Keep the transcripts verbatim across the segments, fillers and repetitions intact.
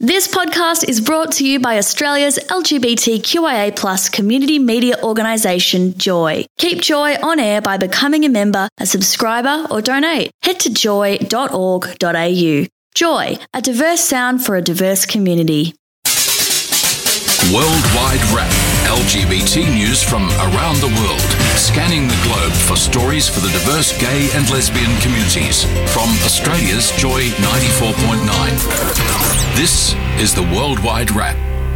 This podcast is brought to you by Australia's L G B T Q I A plus community media organisation, Joy. Keep Joy on air by becoming a member, a subscriber or donate. Head to joy dot org dot a u. Joy, a diverse sound for a diverse community. Worldwide Wrap. L G B T news from around the world. Scanning the globe for stories for the diverse gay and lesbian communities. From Australia's Joy ninety-four point nine. This is the Worldwide Wrap.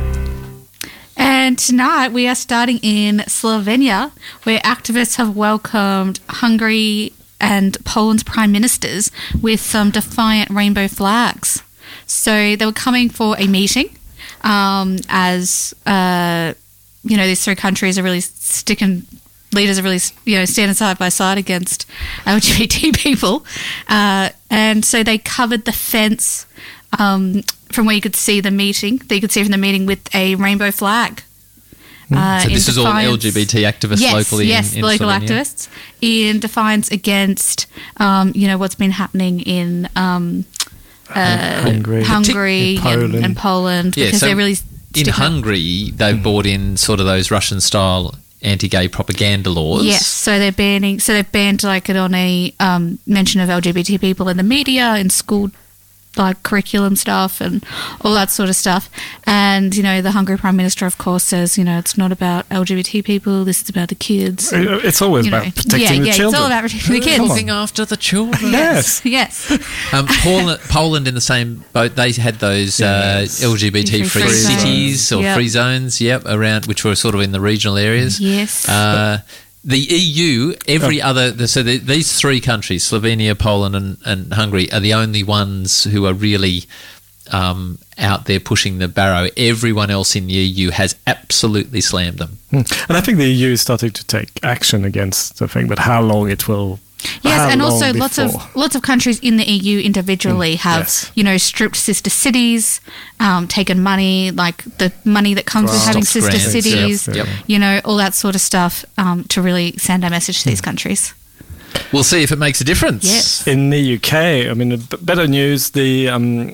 And tonight we are starting in Slovenia, where activists have welcomed Hungary and Poland's prime ministers with some defiant rainbow flags. So they were coming for a meeting um, as, uh, you know, these three countries are really sticking, leaders are really, you know, standing side by side against L G B T people. Uh, and so they covered the fence um, from where you could see the meeting, that you could see from the meeting with a rainbow flag. Uh, so this is all L G B T activists yes, locally yes, in, in local Slovenia? activists in defiance against, um, you know, what's been happening in um, uh, Hungary, Hungary in Poland. And, and Poland Yeah, because so they're really in sticking up. Hungary, they've brought in sort of those Russian-style anti-gay propaganda laws. Yes, so they're banning, so they've banned like it on a um, mention of L G B T people in the media, in school, like curriculum stuff and all that sort of stuff. And, you know, the Hungary Prime Minister, of course, says, you know, it's not about L G B T people, this is about the kids. It's always You know, about protecting yeah, the yeah, children. it's all about protecting the kids. Come on. Looking after the children. Yes. Yes. Um, Poland, Poland in the same boat. They had those Yes. uh, L G B T free Free zones. cities or Yep. free zones, yep, around, which were sort of in the regional areas. Yes. Uh, the E U, every other, so the, these three countries, Slovenia, Poland and, and Hungary, are the only ones who are really um, out there pushing the barrow. Everyone else in the E U has absolutely slammed them. And I think the E U is starting to take action against the thing, but how long it will... how Yes, and long also lots of before? lots of countries in the E U individually Mm, have, yes. you know, stripped sister cities, um, taken money, like the money that comes with Grants. having Stocks, sister grants, cities, yep, yep. you know, all that sort of stuff um, to really send a message to these Mm. countries. We'll see if it makes a difference. Yes. In the U K, I mean, the b- better news, the um,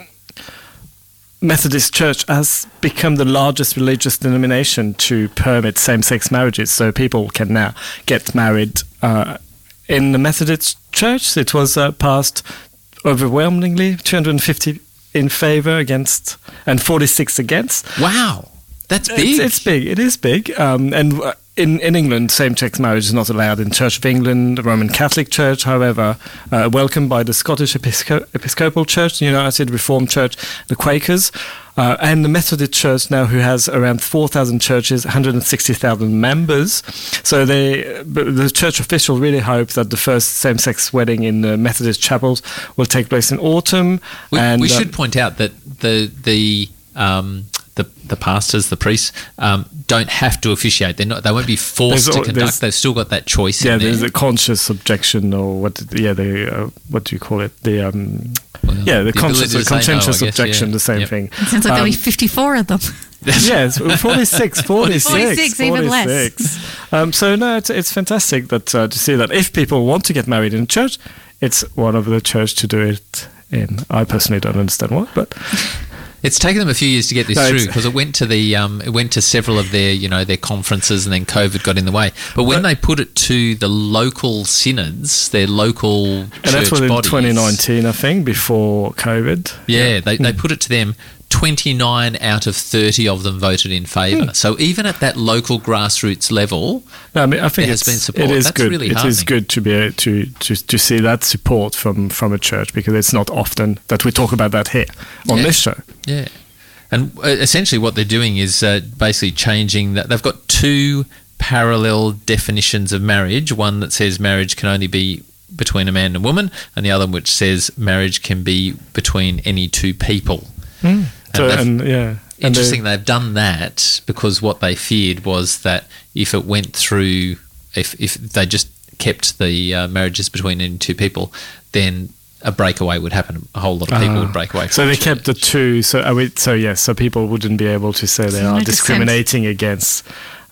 Methodist Church has become the largest religious denomination to permit same-sex marriages, so people can now get married uh, in the Methodist Church. It was uh, passed overwhelmingly, two hundred fifty in favour against and forty-six against. Wow. That's big. It's, it's big. It is big. Um, and uh, in, in England, same-sex marriage is not allowed in Church of England, the Roman Catholic Church, however, uh, welcomed by the Scottish Episco- Episcopal Church, the United Reformed Church, the Quakers, uh, and the Methodist Church now, who has around four thousand churches, one hundred sixty thousand members. So they, the church official really hopes that the first same-sex wedding in the Methodist chapels will take place in autumn. We, and we uh, should point out that the the um, the, the pastors, the priests, um, don't have to officiate. They're not. They won't be forced There's to al- there's- conduct. They've still got that choice. Yeah, in there. there's a conscious objection, or what? Yeah, the uh, what do you call it? The um, Well, yeah, the, the conscious, ability the to say no, conscientious I guess, objection, yeah. the same Yep. thing. It sounds like there'll be Um, fifty-four of them. Yes, forty-six, forty-six, forty-six, even less. forty-six. Um, so no, it's it's fantastic that uh, to see that if people want to get married in church, it's one of the church to do it in. I personally don't understand why, but It's taken them a few years to get this No, through it's- because it went to the um, it went to several of their you know their conferences and then COVID got in the way. But when But- they put it to the local synods, their local and church that's what in bodies, twenty nineteen, I think, before COVID. Yeah, they Hmm. they put it to them. twenty-nine out of thirty of them voted in favour. Hmm. So even at that local grassroots level, No, I mean, I think There has it's- been support. It is That's good. really It is heartening. good to be able to, to to see that support from from a church, because it's not often that we talk about that here on Yeah. this show. yeah. And uh, essentially what they're doing is uh, basically changing that. They've got two parallel definitions of marriage, one that says marriage can only be between a man and a woman, and the other which says marriage can be between any two people. So, they've- and yeah, and Interesting, they- they've done that because what they feared was that if it went through, if, if they just kept the uh, marriages between any two people, then a breakaway would happen. A whole lot of people Ah. would break away from So they church. kept the two. So I mean, so yes, so people wouldn't be able to say they So are no dissent. discriminating against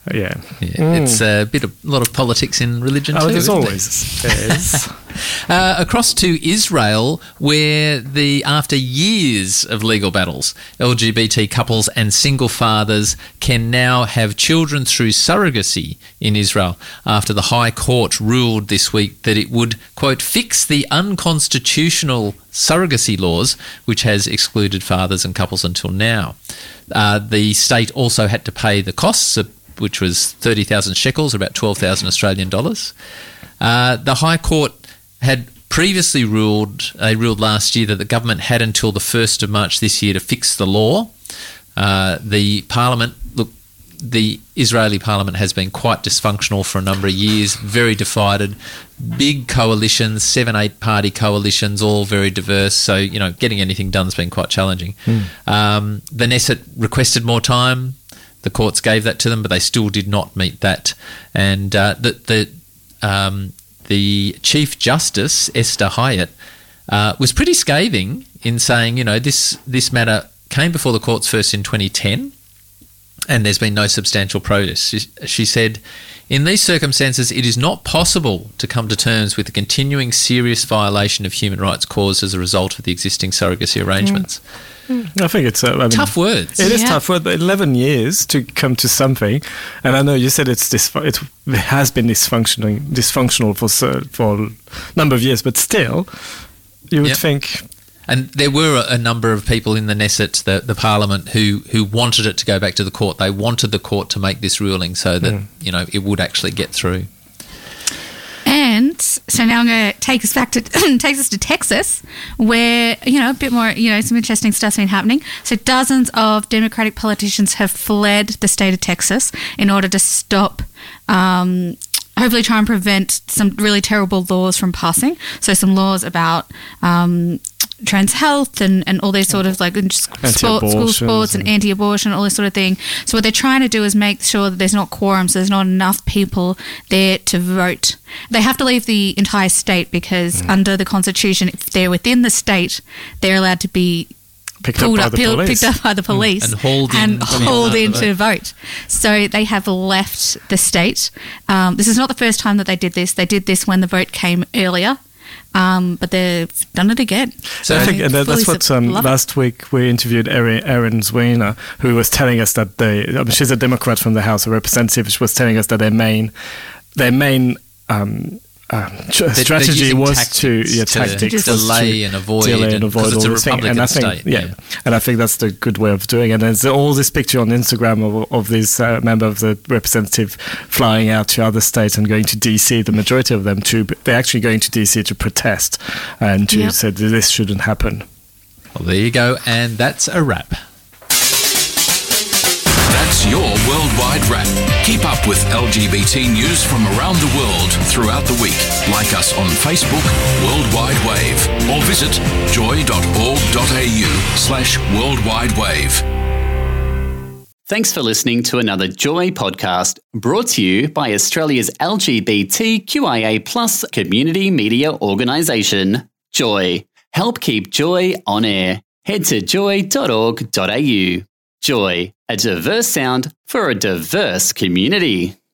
Yeah. Yeah, Mm. It's a bit of a lot of politics in religion Oh, too. there's isn't always. There is. Uh, across to Israel, where the after years of legal battles, L G B T couples and single fathers can now have children through surrogacy in Israel after the High Court ruled this week that it would, quote, fix the unconstitutional surrogacy laws which has excluded fathers and couples until now. Uh, the state also had to pay the costs, of, which was thirty thousand shekels, about twelve thousand Australian dollars. Uh, the High Court had previously ruled, they ruled last year that the government had until the first of March this year to fix the law. Uh, the parliament, look, the Israeli parliament has been quite dysfunctional for a number of years, very divided, big coalitions, seven, eight party coalitions, all very diverse. So, you know, getting anything done has been quite challenging. Mm. Um, the Knesset requested more time. The courts gave that to them, but they still did not meet that. And uh, the, the um, the Chief Justice, Esther Hyatt, uh, was pretty scathing in saying, you know, this this matter came before the courts first in twenty ten and there's been no substantial progress. She, she said, in these circumstances, it is not possible to come to terms with the continuing serious violation of human rights caused as a result of the existing surrogacy arrangements. Mm. I think it's uh, I mean, tough words. It is yeah. tough words, but eleven years to come to something, and I know you said it's dis- it has been dysfunctioning, dysfunctional for for a number of years, but still, you would yep. think. And there were a, a number of people in the Knesset, the, the parliament, who, who wanted it to go back to the court. They wanted the court to make this ruling so that mm. you know it would actually get through. And so now I'm going to take us back to takes us to Texas, where you know a bit more, you know, some interesting stuff's been happening. So dozens of Democratic politicians have fled the state of Texas in order to stop. Um, hopefully try and prevent some really terrible laws from passing. So some laws about um, trans health and, and all these sort of like sport, school sports and, and anti-abortion, all this sort of thing. So what they're trying to do is make sure that there's not quorum, so there's not enough people there to vote. They have to leave the entire state because mm. under the Constitution, if they're within the state, they're allowed to be Picked pulled up, up, by the picked up by the police and hauled in, and hauled in to vote. vote. So they have left the state. Um, this is not the first time that they did this. They did this when the vote came earlier, um, but they've done it again. So I think and that's what um, last week we interviewed Erin, Erin Zweiner, who was telling us that they. I mean, she's a Democrat from the House of Representatives. She was telling us that their main, their main. Um, Um, they're, strategy they're was tactics to yeah, to tactics delay to and avoid, delay and avoid all it's a this thing. Republican And I think, state. yeah, yeah, and I think that's the good way of doing it. And there's all this picture on Instagram of, of this uh, member of the representative flying out to other states and going to D C. The majority of them to they're actually going to D C to protest and to yep. say that this shouldn't happen. Well, there you go, and that's a wrap. That's your Worldwide Wrap. Keep up with L G B T news from around the world throughout the week. Like us on Facebook, Worldwide Wave, or visit joy.org.au slash Worldwide Wave. Thanks for listening to another Joy podcast brought to you by Australia's L G B T Q I A plus community media organisation, Joy. Help keep Joy on air. Head to joy dot org dot a u. Joy, a diverse sound for a diverse community.